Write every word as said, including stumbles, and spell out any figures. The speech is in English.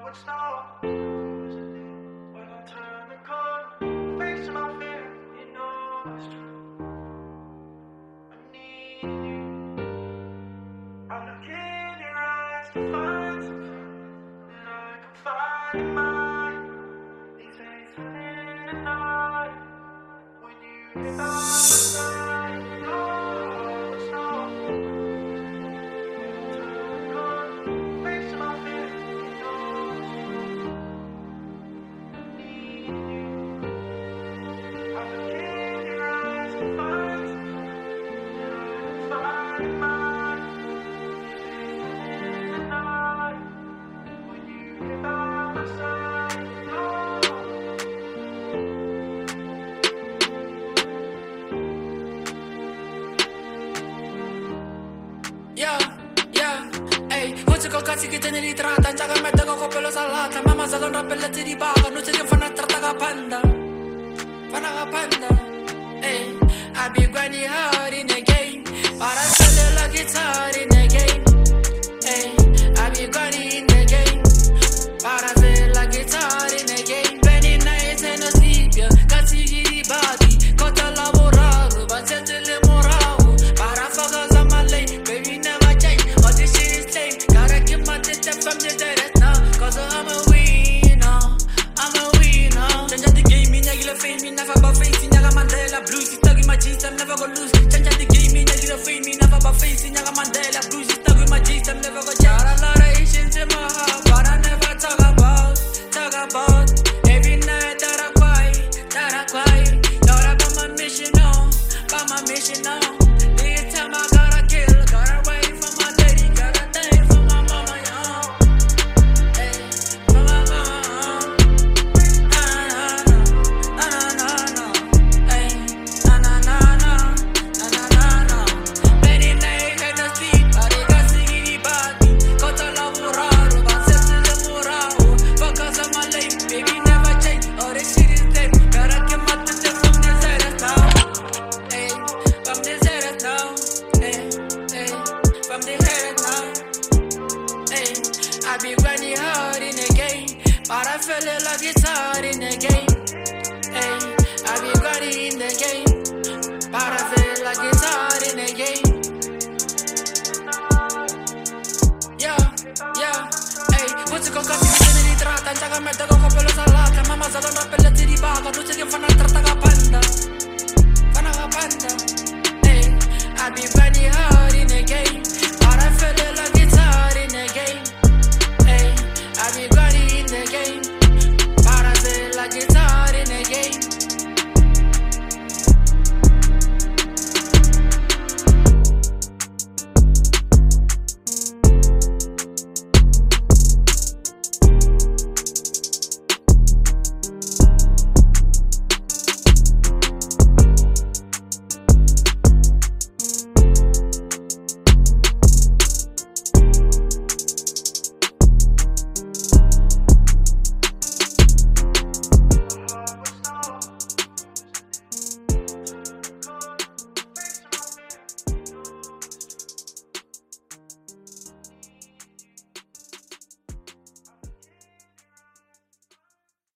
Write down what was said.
Cazzi che te ne ritratta, già che mette con quello salata. Mamma sa con rappellezzi di paga, non si che fanno a tratta capanda. Fanno capanda. Ehi, I be grinding hard in the game, but I sell like guitar in the game. Ehi, I be grinding in the game, but I sell like guitar in the game. Twenty nights and no sleep, yeah. Cazzi di body, cotta lavorare, ma senza le morale. Para focus on my lane, baby never change. All this shit is lame. From the dead now, cause I'm a winner, I'm a winner. Change the game, me never fame, me never about face, me never Mandela blues. Stuck in my jeans, I'm never gonna lose. Change the game, me never fame, me never about face, me never Mandela blues. Stuck in my jeans, I'm never gonna change. Got a lot of Asians in my heart, but I never talk about, talk about. Every night that I cry, that I cry. Thought about my mission on, about my mission on. This time I gotta kill, gotta wait for my lady, gotta thank for my mama, young. I be grinding hard in the game, but I feel it like it's hard in the game. Ay, I be grinding in the game, but I feel like it's hard in the game. Yeah, yeah, ay, voce con cazzi che se ne ritratta, già che mette con quello salata. Mamma sa con rappellezzi di paga, non si che fanno a tratta capanda. Fanno capanda. Ay, I be grinding hard in the game, but I feel it like it's hard in the game.